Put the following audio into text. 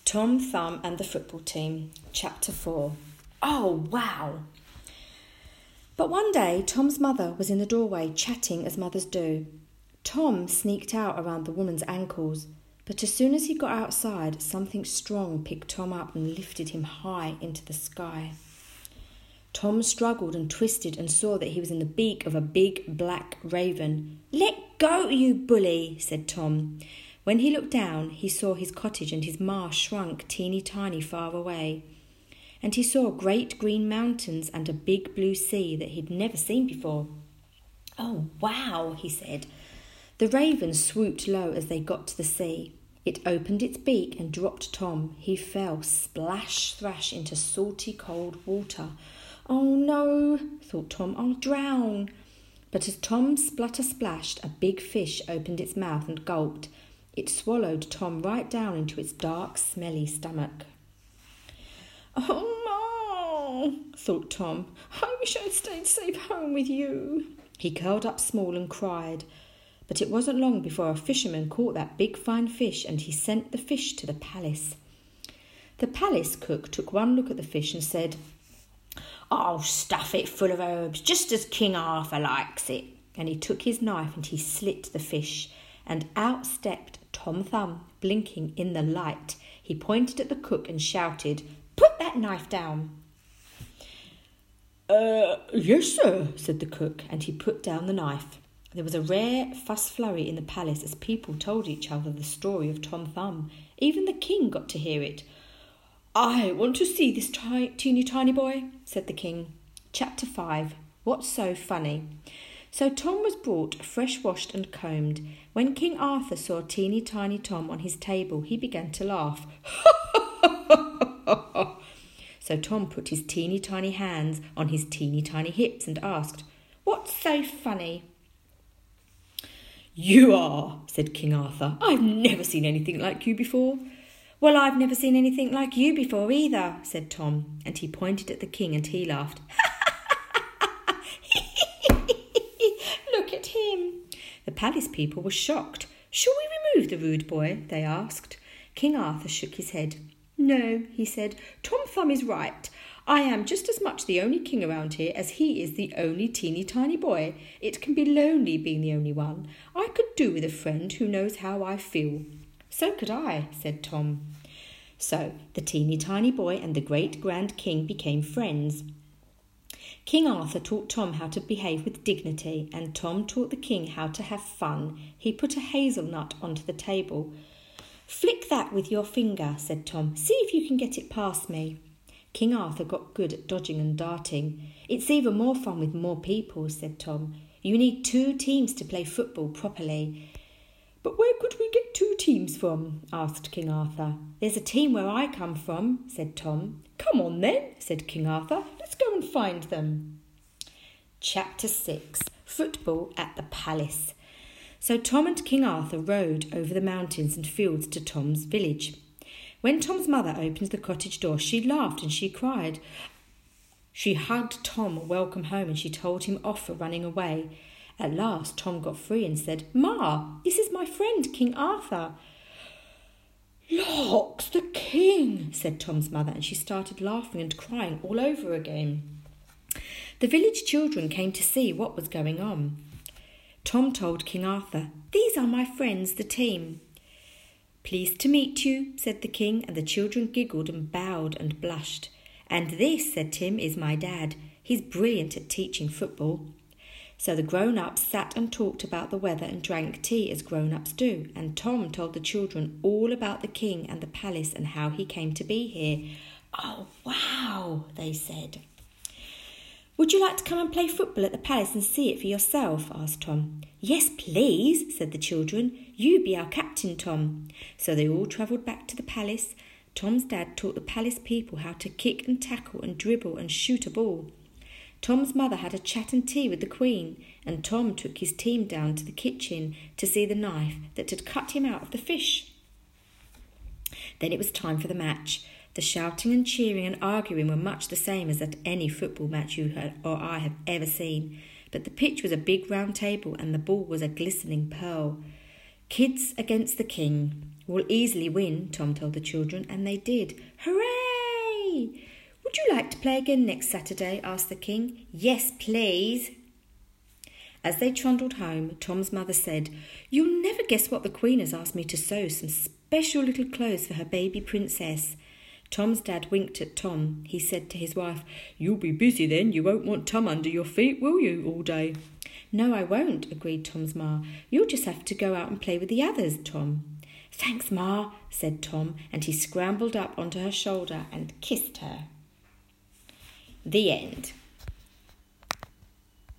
Tom Thumb and the Football Team, Chapter 4. Oh, wow! But one day, Tom's mother was in the doorway chatting as mothers do. Tom sneaked out around the woman's ankles, but as soon as he got outside, something strong picked Tom up and lifted him high into the sky. Tom struggled and twisted and saw that he was in the beak of a big black raven. "Let go, you bully," said Tom. When he looked down, he saw his cottage and his marsh shrunk teeny tiny far away. And he saw great green mountains and a big blue sea that he'd never seen before. "Oh, wow," he said. The raven swooped low as they got to the sea. It opened its beak and dropped Tom. He fell splash thrash into salty cold water. "Oh no," thought Tom, "I'll drown." But as Tom splutter splashed, a big fish opened its mouth and gulped. It swallowed Tom right down into its dark, smelly stomach. "Oh, Ma," thought Tom, "I wish I'd stayed safe home with you." He curled up small and cried. But it wasn't long before a fisherman caught that big fine fish, and he sent the fish to the palace. The palace cook took one look at the fish and said, "I'll stuff it full of herbs, just as King Arthur likes it." And he took his knife and he slit the fish, and out stepped Tom Thumb, blinking in the light. He pointed at the cook and shouted, "Put that knife down." Yes, sir," said the cook, and he put down the knife. There was a rare fuss-flurry in the palace as people told each other the story of Tom Thumb. Even the king got to hear it. "I want to see this teeny tiny boy," said the king. Chapter 5. What's so funny? So Tom was brought, fresh washed and combed. When King Arthur saw teeny tiny Tom on his table, he began to laugh. So Tom put his teeny tiny hands on his teeny tiny hips and asked, "What's so funny?" "You are," said King Arthur. "I've never seen anything like you before." "Well, I've never seen anything like you before either," said Tom, and he pointed at the king and he laughed. "Look at him." The palace people were shocked. "Shall we remove the rude boy?" they asked. King Arthur shook his head. "No," he said, "Tom Thumb is right. I am just as much the only king around here as he is the only teeny tiny boy. It can be lonely being the only one. I could do with a friend who knows how I feel." "So could I," said Tom. So the teeny tiny boy and the great grand king became friends. King Arthur taught Tom how to behave with dignity, and Tom taught the king how to have fun. He put a hazelnut onto the table. "Flick that with your finger," said Tom. "See if you can get it past me." King Arthur got good at dodging and darting. "It's even more fun with more people," said Tom. "You need 2 teams to play football properly." "But where could we get 2 teams from?" asked King Arthur. "There's a team where I come from," said Tom. "Come on then," said King Arthur. "Let's go and find them." Chapter 6. Football at the Palace. So Tom and King Arthur rode over the mountains and fields to Tom's village. When Tom's mother opened the cottage door, she laughed and she cried. She hugged Tom a welcome home and she told him off for running away. At last Tom got free and said, "Ma, this is my friend King Arthur." "Lawks, the king," said Tom's mother, and she started laughing and crying all over again. The village children came to see what was going on. Tom told King Arthur, "These are my friends, the team." "Pleased to meet you," said the king, and the children giggled and bowed and blushed. "And this," said Tim, "is my dad. He's brilliant at teaching football." So the grown-ups sat and talked about the weather and drank tea as grown-ups do, and Tom told the children all about the king and the palace and how he came to be here. "Oh, wow," they said. "Would you like to come and play football at the palace and see it for yourself?" asked Tom. "Yes, please," said the children. "You be our captain, Tom." So they all travelled back to the palace. Tom's dad taught the palace people how to kick and tackle and dribble and shoot a ball. Tom's mother had a chat and tea with the Queen, and Tom took his team down to the kitchen to see the knife that had cut him out of the fish. Then it was time for the match. The shouting and cheering and arguing were much the same as at any football match you or I have ever seen, but the pitch was a big round table and the ball was a glistening pearl. Kids against the king. We'll easily win, Tom told the children, and they did. Hooray! Would you like to play again next Saturday? Asked the king. Yes, please. As they trundled home, Tom's mother said, You'll never guess what the Queen has asked me to sew some special little clothes for her baby princess. Tom's dad winked at Tom. He said to his wife, You'll be busy then. You won't want Tom under your feet, will you, all day? No, I won't, agreed Tom's ma. You'll just have to go out and play with the others, Tom. Thanks, Ma, said Tom, and he scrambled up onto her shoulder and kissed her. The end.